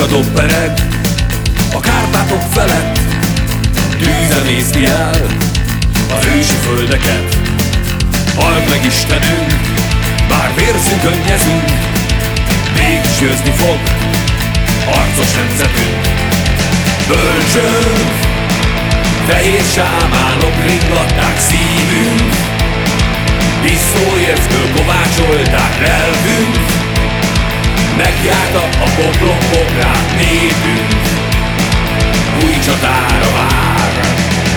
dob pereg a Kárpátok felett, tűzen észti el az ősi földeket. Halld meg Istenünk, bár vérzünk, könnyezünk, mégis győzni fog harcos nemzetünk. Bölcsönk, fehér sámánok ringatták szívünk, Pisztórievszkből kovácsolták lelkünk, megjárta a poklok-pokrát népünk, új csatára vár.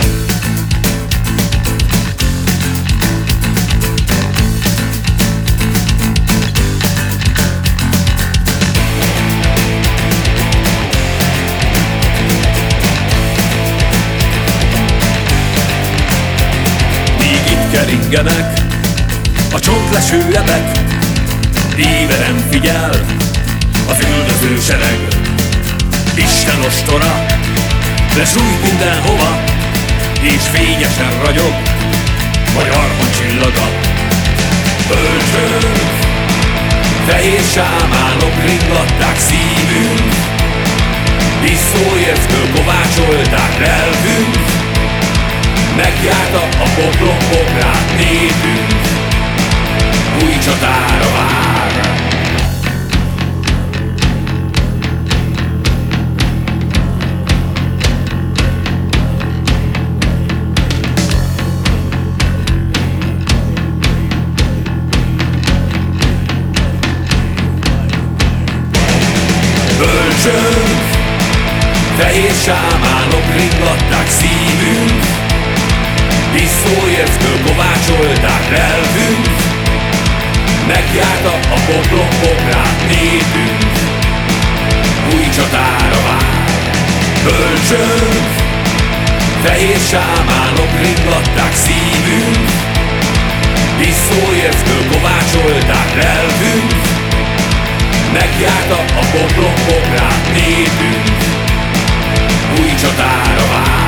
Míg itt keringenek a csontleső ebek, éberen figyel az üldöző sereg. Isten ostora lesújt mindenhova, és fényesen ragyog Magyarban csillaga. Bölcsönk, fehér sámánok ringatták szívünk, Pisztórievszkből kovácsolták lelkünk, megjárta a poklok-pokrát népünk, új csatára vár. Bölcsönk, fehér sámánok ringatták szívünk, Pisztórievszkből kovácsolták lelkünk, megjárta a poklok-pokrát népünk, új csatára vár. Bölcsönk, fehér sámánok ringatták szívünk, Pisztórievszkből kovácsolták lelkünk, megjárta a poklok-pokrát népünk, új csatára vár.